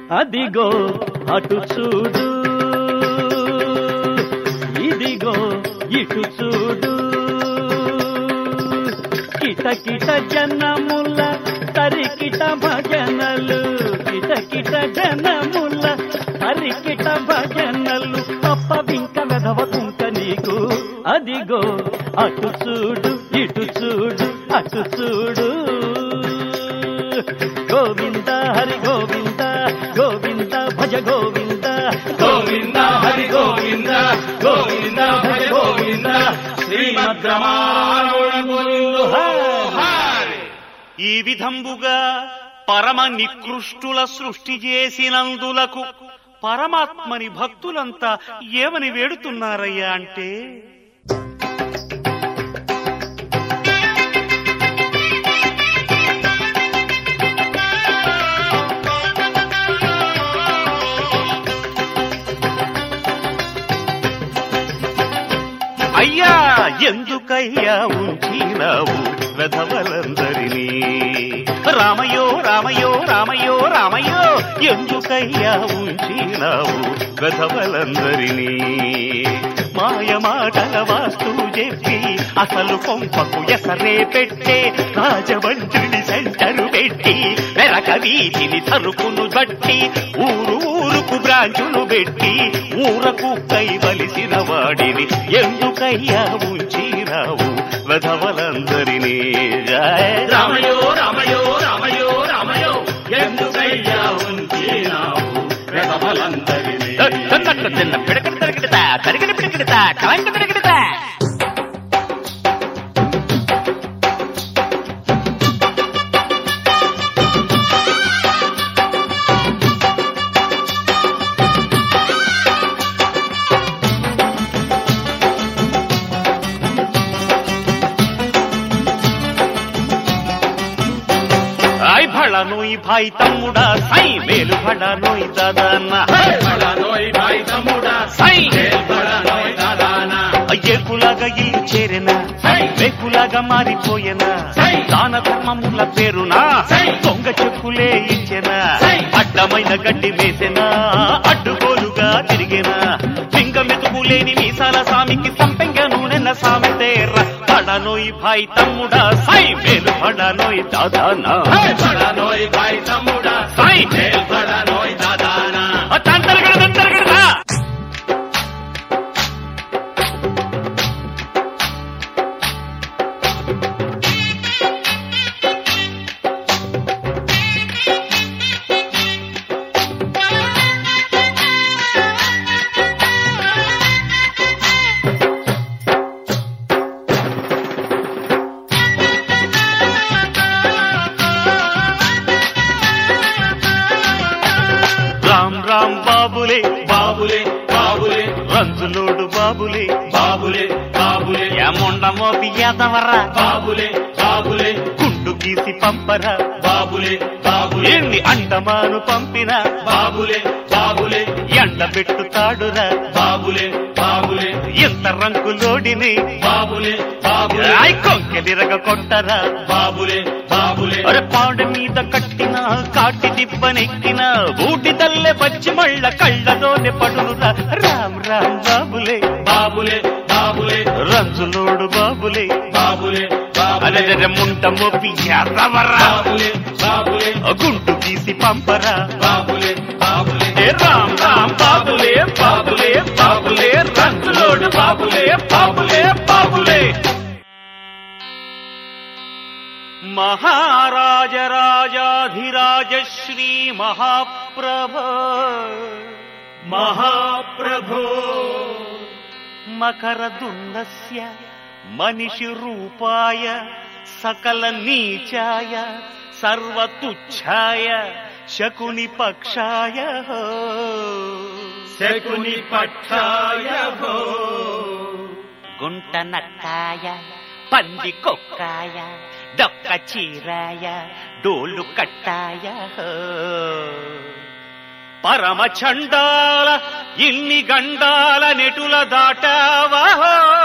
అదిగో అటు చూడు, ఇదిగో ఇటు చూడు. కిటకిట జనముల తరికిట భజనలు, కిటకిట జనముల తరికిట భజనలు. అప్పవింక వెధవకుంక నీకు. అదిగో అటు చూడు, ఇటు చూడు, అటు చూడు. గోవింద హరి గోవింద, గోవింద భజ గోవింద, గోవింద హరి గోవింద, గోవింద భజ గోవింద. శ్రీమద్రమారమణ హరి. ఈ విధంబుగా పరమ నికృష్టుల సృష్టి చేసినందులకు పరమాత్మని భక్తులంతా ఏమని వేడుతున్నారయ్యా అంటే, అయ్యా ఎందుకయ్యా ఉంచినావు వెధవలందరినీ. రామయో రామయో రామయో రామయో, ఎందుకయ్యా ఉంచినావు వెధవలందరినీ. మాయ మాటల వాస్తు చెప్పి అసలు కొంపకు ఎసరే పెట్టే రాజవంతుడి సెంటరు పెట్టి వెరక వీధిని సరుకును బట్టి ఊరు ఊరుకు బ్రాంచులు పెట్టి ఊరకు కైవలిసిన వాడిని ఎందుకయ్యా ఉంచినావు వెధవలందరినీ. రామయో రామయో రామయో రామయో, ఎందుకయ్యా ఉంచినావు వెధవలందరినీ. పిడకడ తరిగిడతా తరిగిడ పిడకిడతా కలంక పిడకిడతా. भला नोई भाई तमुड़ा साई मेल भला नोई दादाना, भला नोई भाई तमुड़ा साई मेल भला नोई दादाना. ఏకులాగా ఇల్లు చేరెనా, వేకులాగా మారిపోయేనా, దాన ధర్మముల పేరునా దొంగ చెప్పులే ఇచ్చెనా, అడ్డమైన గడ్డి వేసెనా, అడ్డుగోలుగా తిరిగేనా, సింగమెతుకులేని మీసాల సామికి సంపెంగ నూనెన్న సామెతేర. బడనోయ్ భాయ్ తమ్ముడా సై మేలు బడనోయ్ దాదానా, బడనోయ్ భాయ్ తమ్ముడా సై మేల్ బడనోయ్ దాదానా. తంతరగడదా. రామ్ బాబులే బాబులే బాబులే రంజులోడు బాబులే బాబులే బాబులే ఏముండమో బియ్యదవరా బాబులే బాబులే గుండు గీసి పంపరా బాబులే బాబులే ఎన్ని అండమాను పంపిన బాబులే బాబులే ఎండబెట్టుతాడురా బాబులే బాబులే ఎంత రంగులోడిని బాబులే బాబులే కొంకెదిరగ కొట్టరా బాబులే బాబులే అరే పాండ మీద కట్టిన కాటి దిబ్బనెక్కిన బూటి తల్లె పచ్చి మళ్ళ కళ్ళలోనే పడునురా. రామ్ రామ్ బాబులే బాబులే బాబులే రంజులోడు బాబులే బాబులే అరే బాబులే ముంట మోపి ఎర్రవరా బాబులే బాబులే గుంటు తీసి పంపరా. బాబులే బాబులే రామ్ రామ్ బాబులే బాబులే బాబులే రంజులోడు బాబులే బాబులే బాబులే. మహారాజరాజాధిరాజ శ్రీ మహాప్రభో మహాప్రభో మకరదుండస్య మనిషి రూపాయ సకల నీచాయ సర్వతుచ్ఛాయ శకుని పక్షాయ శకుని పక్షాయ భో. గుంట నక్కాయ పంది కొక్కాయ డొక్క చీరాయ డోలు కట్టాయ పరమ చండాల ఇన్ని గండాల నెటుల దాటావా.